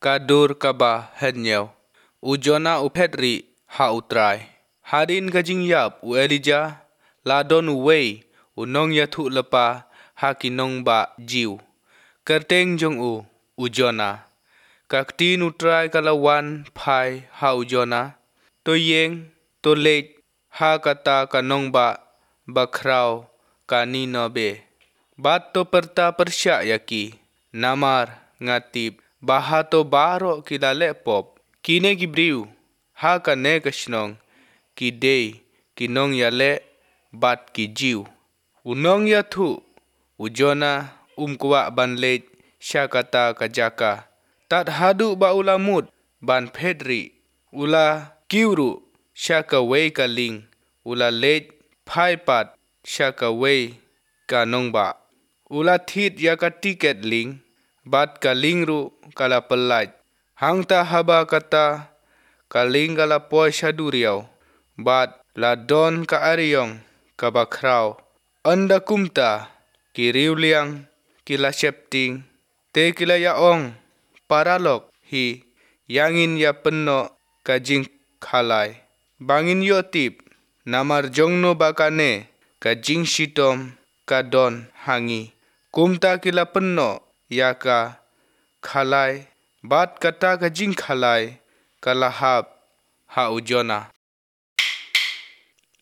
kadur kaba henyau. Ujona upetri ha utrai. Hadin kajing yap u Elijah ladon uwei unong yathu lepa ha kinong ba jiu. Kerteng jong ujona. Kaktin utrai kalawan pai ha ujona. To yeng to lej ha kata kanong ba bakrau kanina be. Bat to perta persya yaki. Namar ngatip bahato baro kilale pop. Kine gibriu ha kane kasnong kidei kinong yale bat ki jiu. Unong yathu ujona kwa ban lej syakata kajaka. Tat hadu ba ulamut ban pedri ula kiuru syaka wei kaling ula lej paipat syaka wei kanong ba. Ula thit yaka tiket ling bat kaling ru kala pelaj. Hangta haba kata kaling kala poy syaduriau bat ladon ka ariong ka bakrau. Anda kumta kiriu liang kila septing te kila yaong paralok hi yangin ya penno kajing khalai. Bangin yotip namar jongno bakane kajing sitom kadon hangi. Kumta kila penno yaka khalai bat kata kajing khalai kalahap ha ujona.